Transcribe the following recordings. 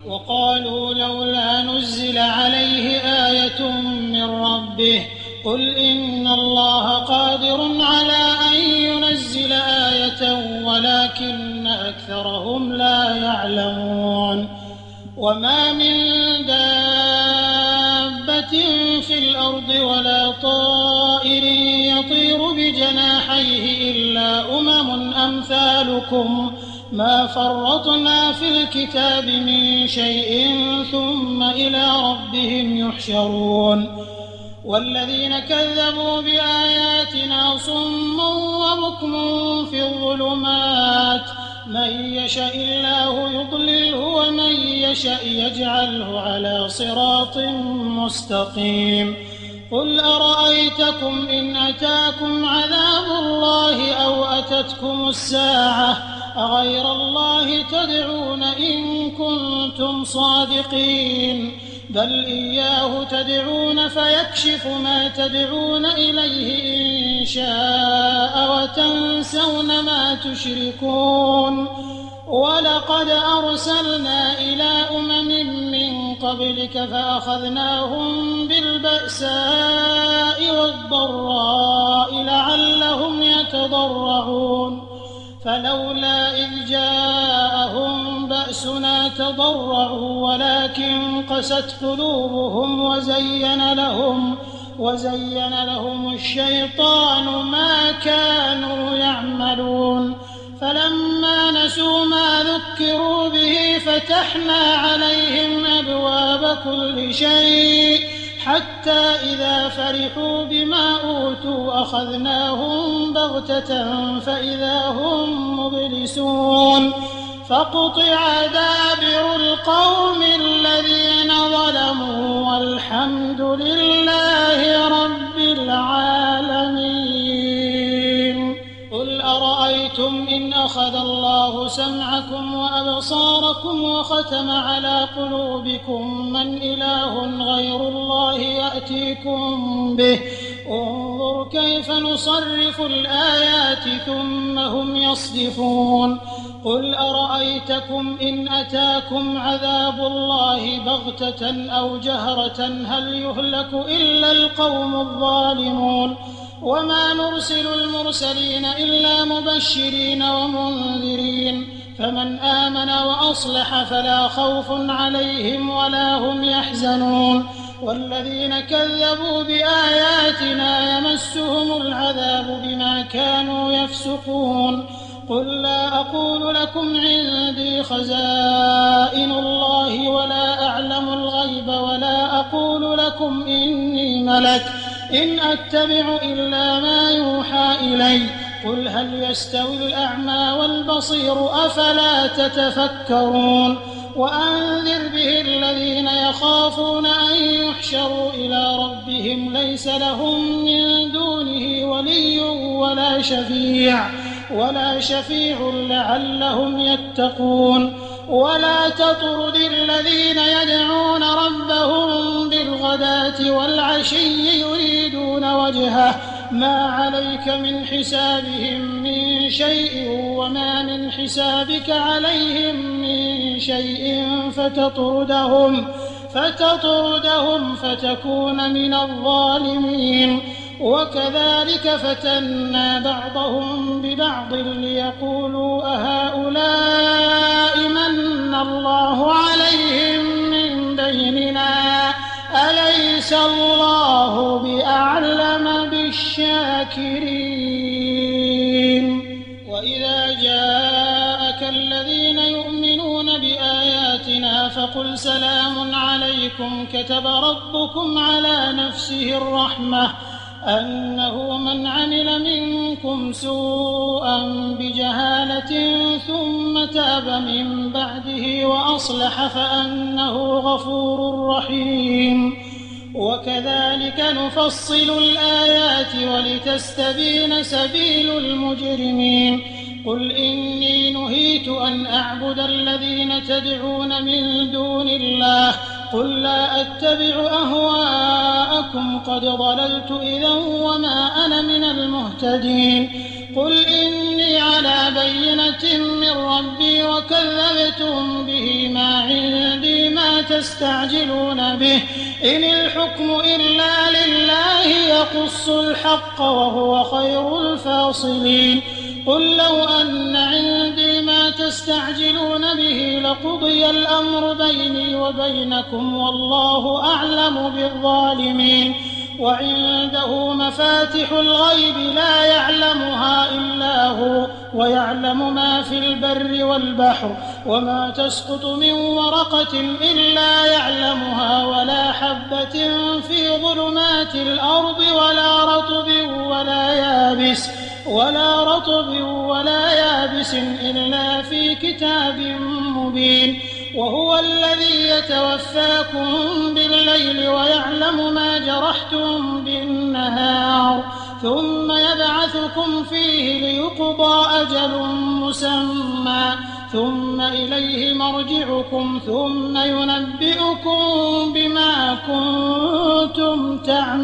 وقالوا لولا نزل عليه آية من ربه قل إن الله قادر على أن ينزل آية ولكن أكثرهم لا يعلمون وما من دابة في الأرض ولا طائر يطير بجناحيه إلا أمثالكم ما فرطنا في الكتاب من شيء ثم إلى ربهم يحشرون والذين كذبوا بآياتنا صم وبكم في الظلمات من يشاء الله يضلله ومن يشاء يجعله على صراط مستقيم قل أرأيتكم إن أتاكم عذاب الله أو أتتكم الساعة أغير الله تدعون إن كنتم صادقين بل إياه تدعون فيكشف ما تدعون إليه إن شاء وتنسون ما تشركون ولقد أرسلنا إلى من قبلك فأخذناهم بالبأساء والضراء لعلهم يتضرعون فلولا إذ جاءهم بأسنا تضرعوا ولكن قست قلوبهم وزين لهم الشيطان ما كانوا يعملون فلما نسوا ما ذكروا به فتحنا عليهم أبواب كل شيء حتى إذا فرحوا بما أوتوا أخذناهم بغتة فإذا هم مبلسون فقطع دابر القوم الذين ظلموا والحمد لله رب العالمين قل أرأيتم إن أخذ الله سمعكم وأبصاركم وختم على قلوبكم من إله غير الله يأتيكم به انظر كيف نصرف الآيات ثم هم يصدفون قل أرأيتكم إن أتاكم عذاب الله بغتة أو جهرة هل يهلك إلا القوم الظالمون وما نرسل المرسلين إلا مبشرين ومنذرين فمن آمن وأصلح فلا خوف عليهم ولا هم يحزنون والذين كذبوا بآياتنا يمسهم العذاب بما كانوا يفسقون قل لا أقول لكم عندي خزائن الله ولا أعلم الغيب ولا أقول لكم إني ملك إن أتبع إلا ما يوحى إلي قل هل يستوي الأعمى والبصير أفلا تتفكرون وأنذر به الذين يخافون أن يحشروا إلى ربهم ليس لهم من دونه ولي ولا شفيع لعلهم يتقون ولا تطرد الذين يدعون ربهم بالغداة والعشي يريدون وجهه ما عليك من حسابهم من شيء وما من حسابك عليهم من شيء فتطردهم فتكون من الظالمين وكذلك فتنا بعضهم ببعض ليقولوا أهؤلاء من الله عليهم من بيننا أليس الله بأعلم بالشاكرين وإذا جاءك الذين يؤمنون بآياتنا فقل سلام عليكم كتب ربكم على نفسه الرحمة أنه من عمل منكم سوءا بجهالة ثم تاب من بعده وأصلح فأنه غفور رحيم وكذلك نفصل الآيات ولتستبين سبيل المجرمين قل إني نهيت أن أعبد الذين تدعون من دون الله قل لا أتبع أهواءكم قد ضللت إذا وما أنا من المهتدين قل إني على بينة من ربي وكذبتم به ما عندي تستعجلون به إن الحكم إلا لله يقص الحق وهو خير الفاصلين قل لو أن عندي ما تستعجلون به لقضي الأمر بيني وبينكم والله أعلم بالظالمين وعنده مفاتح الغيب لا يعلمها إلا هو ويعلم ما في البر والبحر وما تسقط من ورقة إلا يعلمها ولا حبة في ظلمات الأرض ولا رطب ولا يابس إلا في كتاب مبين وهو الذي يتوفاكم بالليل ويعلم ما جرحتم بالنهار ثم يبعثكم فيه ليقضى أجل مسمى ثم إليه مرجعكم ثم ينبئكم بما كنتم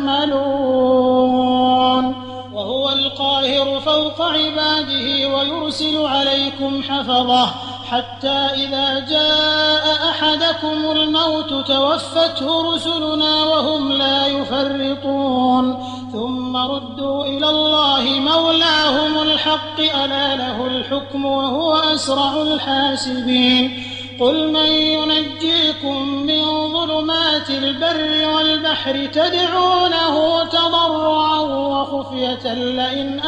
تعملون وهو القاهر فوق عباده ويرسل عليكم حفظه حتى إذا جاء أحدكم الموت توفته رسلنا وهم لا يفرطون ثم ردوا إلى الله مولاهم الحق ألا له الحكم وهو أسرع الحاسبين قل من ينجيكم من ظلمات البر والبحر تدعونه تضرعا وخفية لئن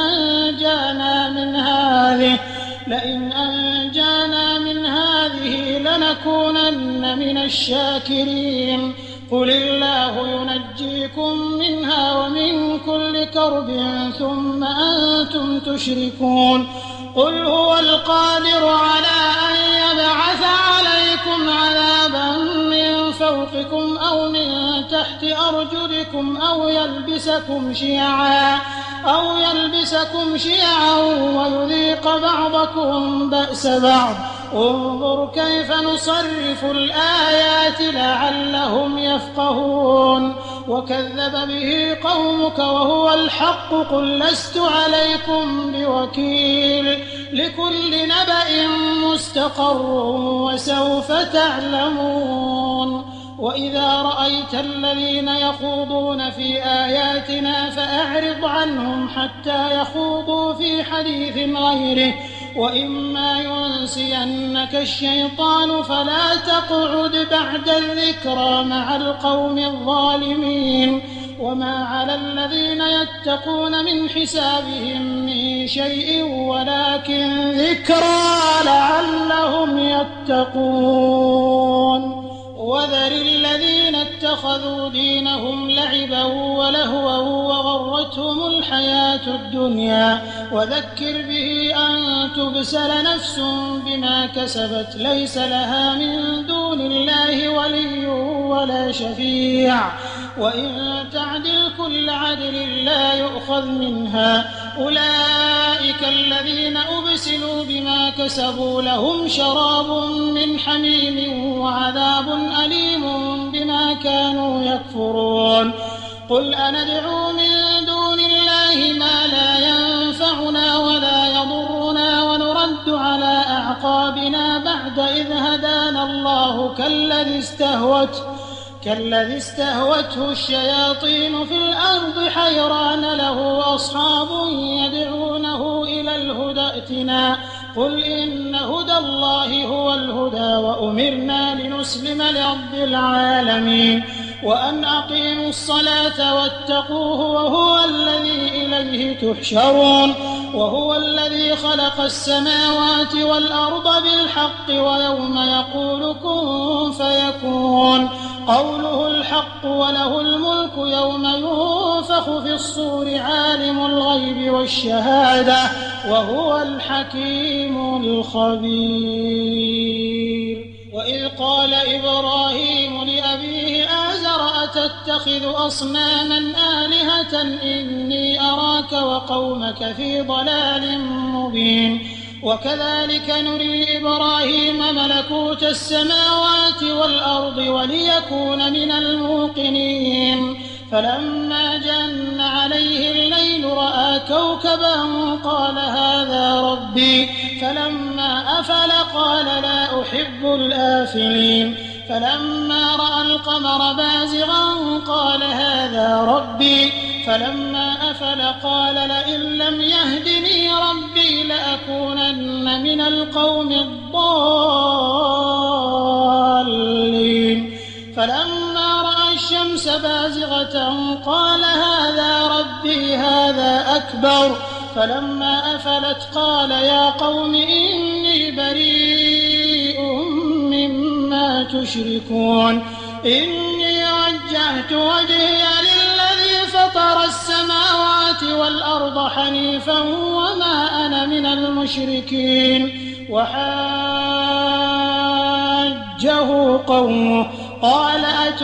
أنجانا من هذه لنكونن من الشاكرين قل الله ينجيكم منها ومن كل كرب ثم أنتم تشركون قل هو القادر على أن يبعث عليكم عذابا من فوقكم أو من تحت أرجلكم أو يلبسكم شيعا ويذيق بعضكم بأس بعض انظر كيف نصرف الآيات لعلهم يفقهون وكذب به قومك وهو الحق قل لست عليكم بوكيل لكل نبأ مستقر وسوف تعلمون وإذا رأيت الذين يخوضون في آياتنا فأعرض عنهم حتى يخوضوا في حديث غيره وإما ينسينك الشيطان فلا تقعد بعد الذكرى مع القوم الظالمين وما على الذين يتقون من حسابهم من شيء ولكن ذكرى لعلهم يتقون وذر الذين اتخذوا دينهم لعبا ولهوا وغرتهم الحياة الدنيا وذكر به أن تبسل نفس بما كسبت ليس لها من دون الله ولي ولا شفيع وإن تعدل كل عدل لا يؤخذ منها أولئك الذين أبسلوا بما كسبوا لهم شراب من حميم وعذاب أليم بما كانوا يكفرون قل أندعو من دون الله ما لا ينفعنا ولا يضرنا ونرد على أعقابنا بعد إذ هدانا الله كالذي استهوته الشياطين في الأرض حيران له أصحاب يدعونه إلى الهدى ائتنا قل إن هدى الله هو الهدى وأمرنا لنسلم لرب العالمين وأن أقيموا الصلاة واتقوه وهو الذي إليه تحشرون وهو الذي خلق السماوات والأرض بالحق ويوم يقول كن فيكون قوله الحق وله الملك يوم ينفخ في الصور عالم الغيب والشهادة وهو الحكيم الخبير وإذ قال إبراهيم لأبيه آزر أتتخذ أصناما آلهة إني أراك وقومك في ضلال مبين وكذلك نري إبراهيم ملكوت السماوات والأرض وليكون من الموقنين فلما جن عليه الليل رأى كوكبا قال هذا ربي فلما أفل قال لا أحب الآفلين فلما رأى القمر بازغا قال هذا ربي فلما أفل قال لئن لم يهدني ربي لأكونن من القوم الضالين فلما رأى الشمس بازغة قال هذا ربي هذا أكبر فلما أفلت قال يا قوم إني بريء مما تشركون إني وجهت وجهي للذي فطر السماوات والأرض حنيفا وما أنا من المشركين وحاجه قومه قال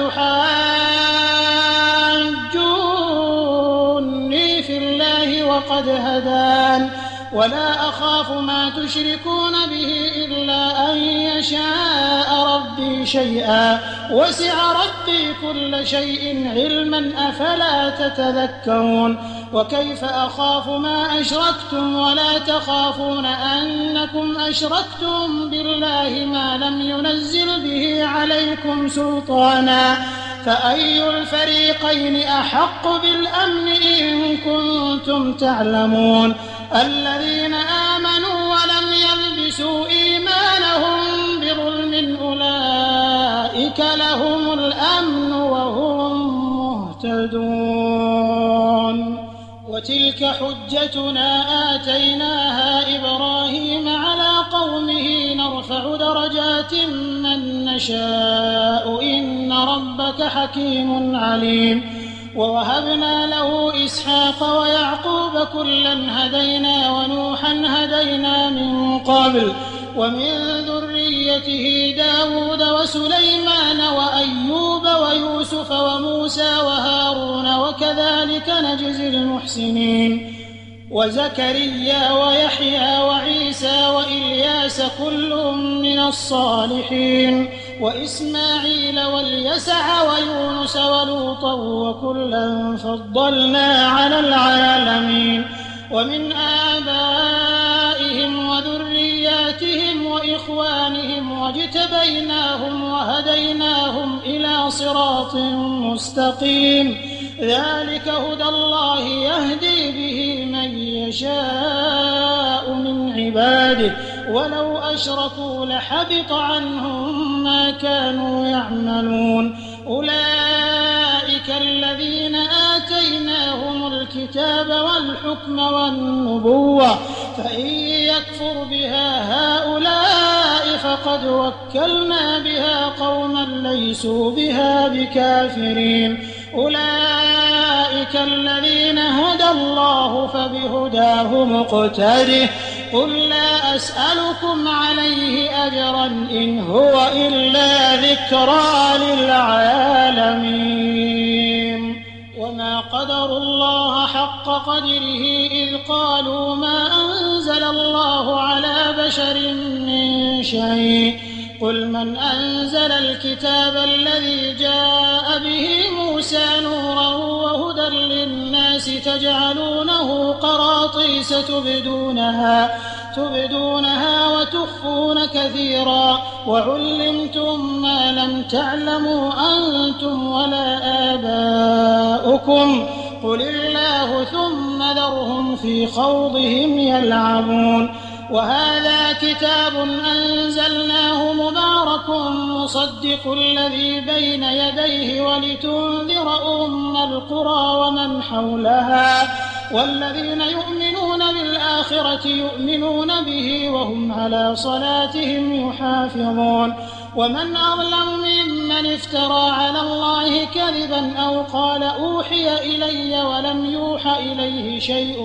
أتحاجوني في الله وقد هدان ولا أخاف ما تشركون به إلا أن يشاء ربي شيئا وسع ربي كل شيء علما أفلا تتذكرون وكيف أخاف ما أشركتم ولا تخافون أنكم أشركتم بالله ما لم ينزل به عليكم سلطانا فأي الفريقين أحق بالأمن إن كنتم تعلمون الذين آمنوا ولم يلبسوا إيمانهم بظلم أولئك لهم الأمن وهم مهتدون وتلك حجتنا آتيناها إبراهيم على قومه نرفع درجات من نشاء إن ربك حكيم عليم ووهبنا له إسحاق ويعقوب كلا هدينا ونوحا هدينا من قبل ومن ذريته داود وسليمان وأيوب ويوسف وموسى وهارون وكذلك نجزي المحسنين وزكريا ويحيى وعيسى وإلياس كل من الصالحين وإسماعيل واليسع ويونس ولوطا وكلا فضلنا على العالمين ومن آبائهم وذرياتهم وإخوانهم واجتبيناهم وهديناهم إلى صراط مستقيم ذلك هدى الله يهدي به من يشاء من عباده ولو أشركوا لحبط عنهم ما كانوا يعملون أولئك الذين آتيناهم الكتاب والحكم والنبوة فإن يكفر بها هؤلاء فقد وكلنا بها قوما ليسوا بها بكافرين أولئك الذين هدى الله فبهداه مقتده قل لا أسألكم عليه أجرا إن هو إلا ذكرى للعالمين وما قدروا الله حق قدره إذ قالوا ما أنزل الله على بشر من شيء قل من أنزل الكتاب الذي جاء به موسى نورا وهدى للناس تجعلونه قراطيس تبدونها وتخفون كثيرا وعلمتم ما لم تعلموا أنتم ولا آباؤكم قل الله ثم ذرهم في خوضهم يلعبون وهذا كتاب أنزلناه مبارك مصدق الذي بين يديه ولتنذر أم القرى ومن حولها والذين يؤمنون بالآخرة يؤمنون به وهم على صلاتهم يحافظون ومن أظلم ممن افترى على الله كذبا أو قال أوحي إلي ولم يوحى إليه شيء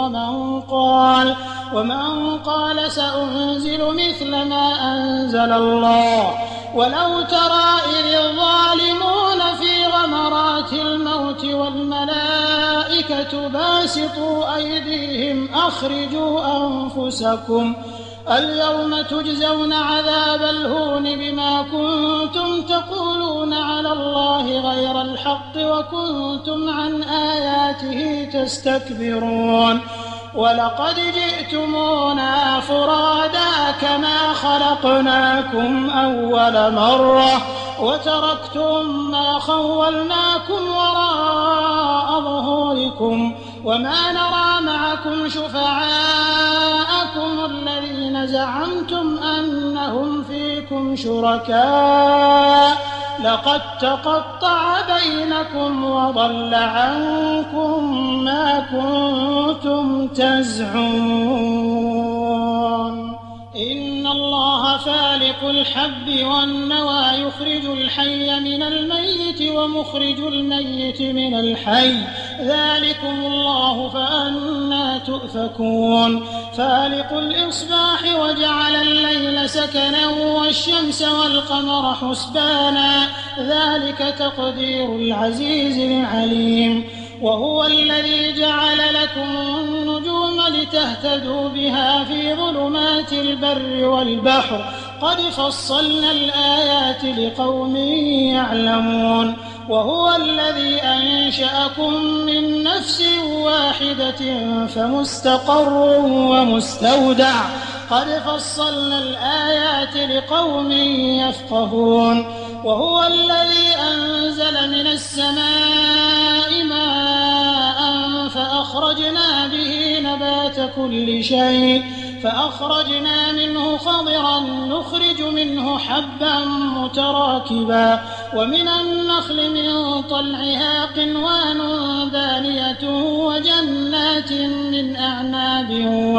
ومن قال سأنزل مثل ما أنزل الله ولو ترى إذ الظالمون في غمرات الموت والملائكة باسطوا أيديهم أخرجوا أنفسكم اليوم تجزون عذاب الهون بما كنتم تقولون على الله غير الحق وكنتم عن آياته تستكبرون ولقد جئتمونا فرادا كما خلقناكم أول مرة وتركتم ما خولناكم وراء ظهوركم وما نرى معكم شفعاءكم الذين زعمتم أنهم فيكم شركاء لقد تقطع بينكم وضل عنكم ما كنتم تزعمون إن الله فالق الحب والنوى يخرج الحي من الميت ومخرج الميت من الحي ذلكم الله فأنى تؤفكون فالق الإصباح وجعل الليل سكنا والشمس والقمر حسبانا ذلك تقدير العزيز العليم وهو الذي جعل لكم النجوم لتهتدوا بها في ظلمات البر والبحر قد فصلنا الآيات لقوم يعلمون وهو الذي أنشأكم من نفس واحدة فمستقر ومستودع قد فصلنا الآيات لقوم يفقهون وهو الذي أنزل من السماء ماء فأخرجنا به نبات كل شيء فأخرجنا منه خضرا نخرج منه حبا متراكبا ومن النخل من طلعها قنوان دانية وجنات من أعناب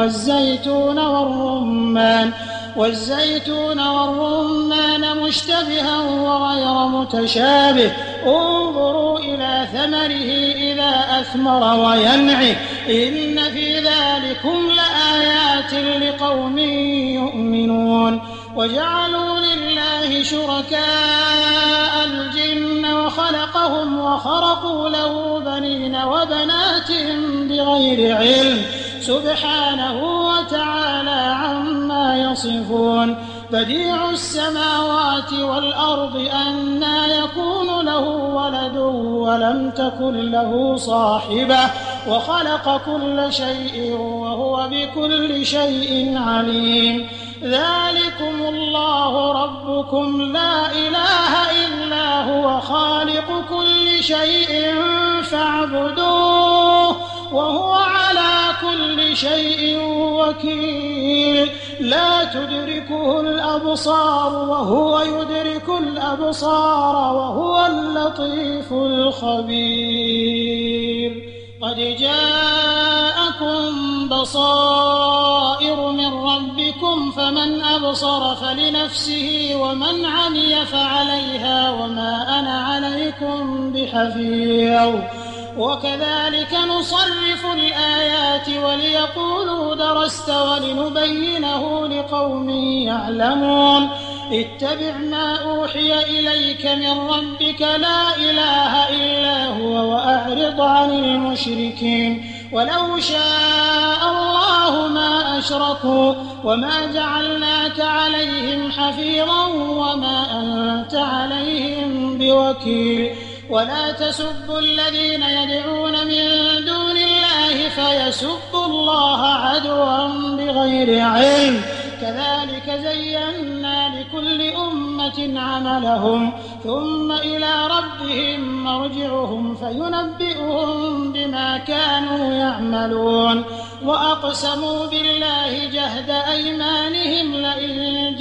والزيتون والرمان مشتبها وغير متشابه انظروا إلى ثمره إذا أثمر وينعه إن في ذلكم لآيات لقوم يؤمنون وجعلوا لله شركاء الجن وخلقهم وخرقوا له بنين وبنات بغير علم سبحانه وتعالى عما يصفون بديع السماوات والأرض أنى يكون له ولد ولم تكن له صاحبة وخلق كل شيء وهو بكل شيء عليم ذلكم الله ربكم لا إله إلا هو خالق كل شيء فاعبدوه وهو على كل شيء وكيل لا تدركه الأبصار وهو يدرك الأبصار وهو اللطيف الخبير قد جاءكم بصائر من ربكم فمن أبصر فلنفسه ومن عمي فعليها وما أنا عليكم بحفيظ وكذلك نصرف الآيات وليقولوا درست ولنبينه لقوم يعلمون اتبع ما أوحي إليك من ربك لا إله إلا هو وأعرض عن المشركين ولو شاء الله ما أشركوا وما جعلناك عليهم حفيظا وما أنت عليهم بوكيل ولا تسبوا الذين يدعون من دون الله فيسبوا الله عدوا بغير علم كذلك زينا لكل أمة عملهم ثم إلى ربهم مرجعهم فينبئهم بما كانوا يعملون وأقسموا بالله جهد أيمانهم لئن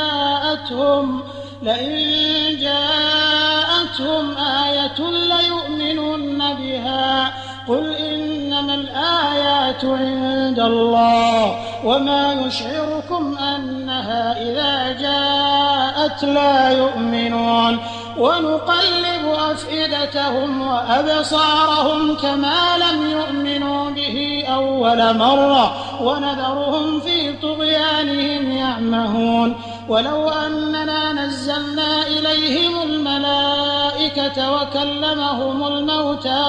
جاءتهم آية ليؤمنن بها قل إنما الآيات عند الله وما يشعركم أنها إذا جاءت لا يؤمنون ونقلب أفئدتهم وأبصارهم كما لم يؤمنوا به أول مرة ونذرهم في طغيانهم يعمهون ولو أننا نزلنا إليهم الملائكة وكلمهم الموتى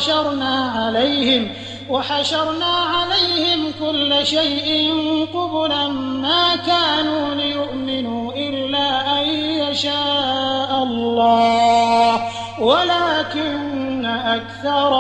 وحشرنا عليهم كل شيء قبلا ما كانوا ليؤمنوا إلا أن يشاء الله ولكن أكثرهم